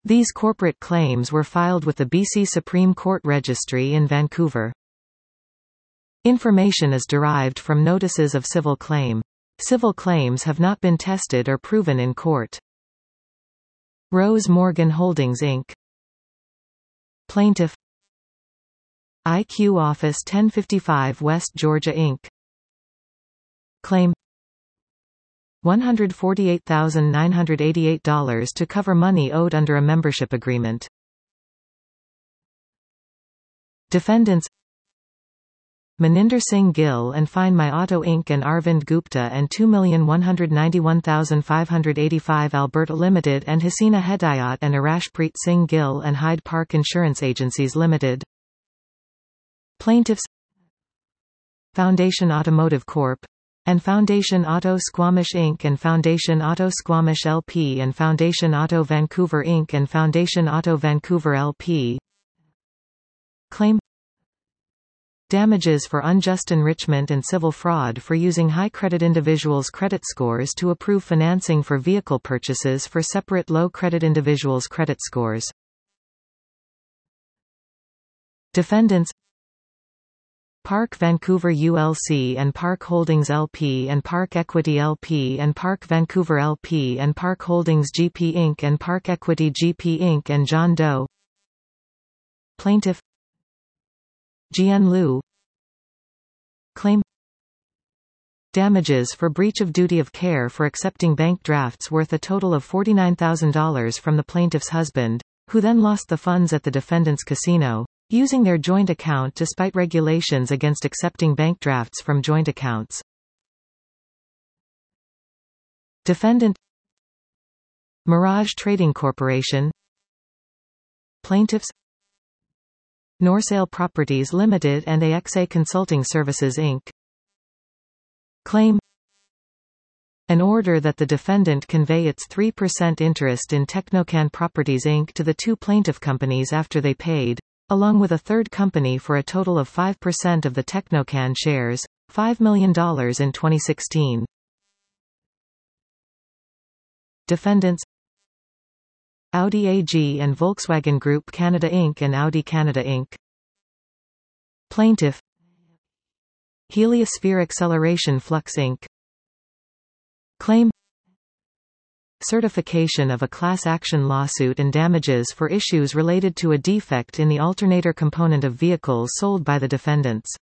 These corporate claims were filed with the BC Supreme Court Registry in Vancouver. Information is derived from notices of civil claim. Civil claims have not been tested or proven in court. Rose Morgan Holdings Inc. Plaintiff IQ Office 1055 West Georgia Inc. Claim $148,988 to cover money owed under a membership agreement. Defendants Maninder Singh Gill and Find My Auto Inc. and Arvind Gupta and 2,191,585 Alberta Limited and Hasina Hedayat and Arashpreet Singh Gill and Hyde Park Insurance Agencies Limited. Plaintiffs Foundation Automotive Corp. and Foundation Auto Squamish Inc. and Foundation Auto Squamish LP and Foundation Auto Vancouver Inc. and Foundation Auto Vancouver LP. Claim Damages for unjust enrichment and civil fraud for using high-credit individuals' credit scores to approve financing for vehicle purchases for separate low-credit individuals' credit scores. Defendants Park Vancouver ULC and Park Holdings LP and Park Equity LP and Park Vancouver LP and Park Holdings GP Inc. and Park Equity GP Inc. and John Doe. Plaintiff Jian Liu. Claim Damages for breach of duty of care for accepting bank drafts worth a total of $49,000 from the plaintiff's husband, who then lost the funds at the defendant's casino, using their joint account despite regulations against accepting bank drafts from joint accounts. Defendant Mirage Trading Corporation. Plaintiffs Norsale Properties Limited and AXA Consulting Services Inc. Claim An order that the defendant convey its 3% interest in Technocan Properties Inc. to the two plaintiff companies after they paid, along with a third company for a total of 5% of the Technocan shares, $5 million in 2016. Defendants Audi AG and Volkswagen Group Canada Inc. and Audi Canada Inc. Plaintiff Heliosphere Acceleration Flux Inc. Claim Certification of a class action lawsuit and damages for issues related to a defect in the alternator component of vehicles sold by the defendants.